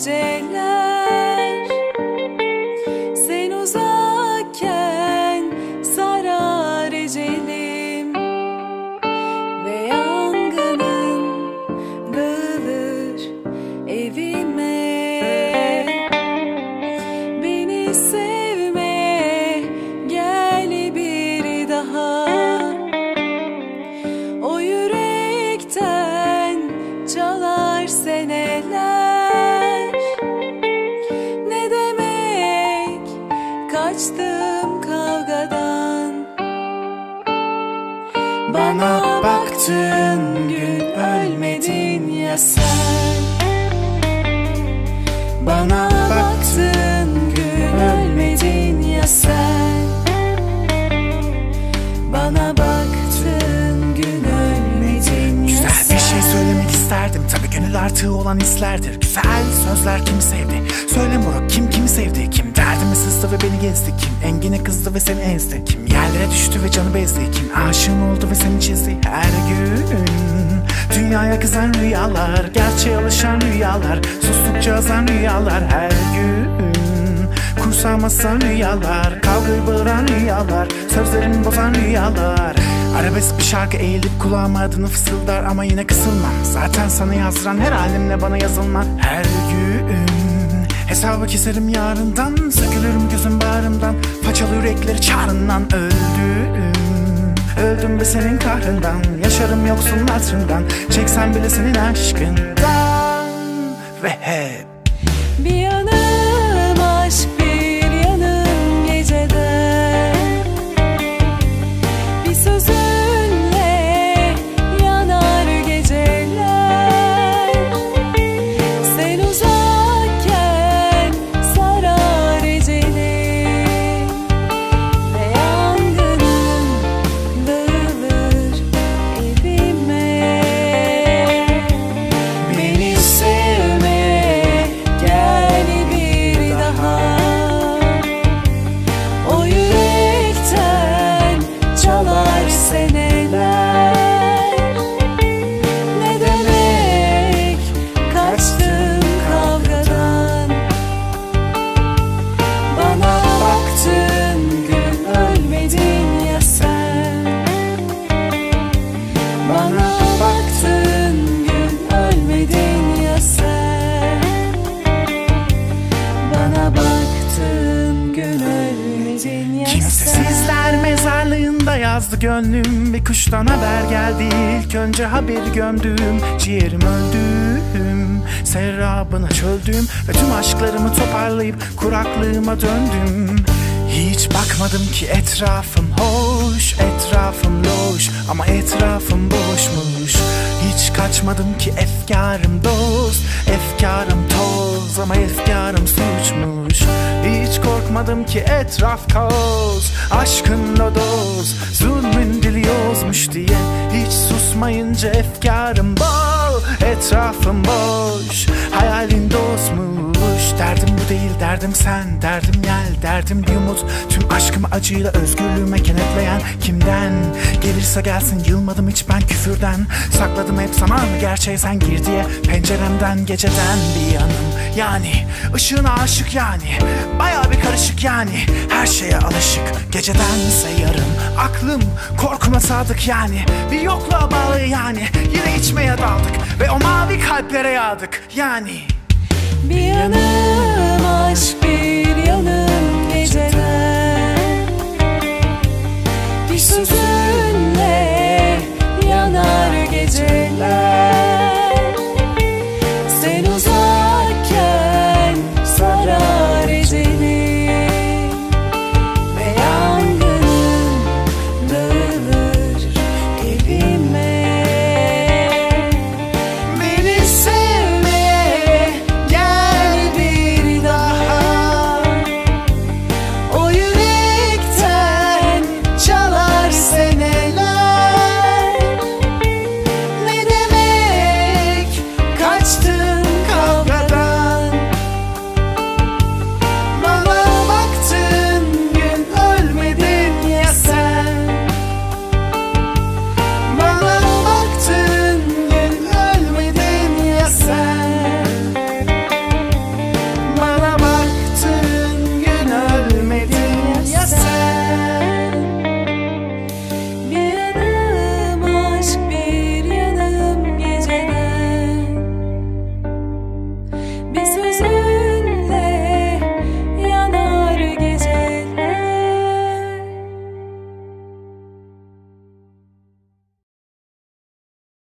geceler. Sen uzakken sarar ecelim ve yangının dağılır evime. Beni sevme, gel bir daha. O yürekten çalar seneler. Ne demek kaçtım kavgadan. Bana baktın gün ölmedin ya sen. Bana baktın gün ölmedin ya sen. Bana baktın gün ölmedin ya sen. Güzel bir şey söylemek isterdim, tabii gönül artığı olan hislerdir. Güzel sözler kimi sevdi? Söyle moruk, kim kimi sevdi? Kim derdimi sızdı ve beni gezdi? Kim engine kızdı ve seni ezdi? Kim yerlere düştü ve canı bezdi? Kim aşığın oldu ve seni çizdi? Her gün dünyaya kızan rüyalar, gerçeğe alışan rüyalar, sustukça azan rüyalar. Her gün kursamasan rüyalar, kavgayı bağıran rüyalar, sözlerimi bozan rüyalar. Arabesk bir şarkı eğilip kulağıma adını fısıldar ama yine kısılmam. Zaten sana yazdıran her halimle bana yazılmaz. Her gün hesabı keserim yarından, sökülürüm gözüm bağrımdan, paçalı yürekleri çağrından. Öldüm be senin kahrından, yaşarım yoksun hatırından, çeksem bile senin aşkından. Ve hep bir yanım aşk, bir yanım geceden. Bir sözünle yanar geceler. Sen uzakken sarar ecelim ve yangının dağılır evime. Beni sevme, gel bir daha. O yürekten çalar seneler. Ne demek kaçtım kavgadan. Bana baktın gün ölmedin ya sen. Bana baktın gün ölmedin ya sen. Bana baktın gün ölmedin ya sen. kimsesizler mezarlığında yazdı gönlüm. Bir kuştan haber geldi, ilk önce haberi gömdüm. Ciğerim öldüm, serrabına çöldüm ve tüm aşklarımı toparlayıp kuraklığıma döndüm. Hiç bakmadım ki etrafım hoş, etrafım loş ama etrafım boşmuş. Hiç kaçmadım ki efkarım dost, efkarım toz ama efkarım suçmuş. Hiç korkmadım ki etraf kaos, aşkın lodos, zulmün dili yozmuş diye. Hiç susmayınca efkarım bol, etrafım boş, hayalin dostmuş. Derdim bu değil, derdim sen, derdim yel, derdim bir umut. Tüm aşkımı acıyla özgürlüğüme kenetleyen kimden gelirse gelsin, yılmadım hiç ben küfürden. Sakladım hep zamanı, gerçeğe sen gir diye. Penceremden geceden bir yanım, yani ışığına aşık, yani bayağı bir karışık, yani her şeye alışık. Gecedense yarım, aklım korkuma sadık, yani bir yokluğa bağlı, yani yine içmeye daldık ve o mavi kalplere yağdık, yani. Bir yanım aşk, bir yanım geceler. Bir sözünle yanar geceler.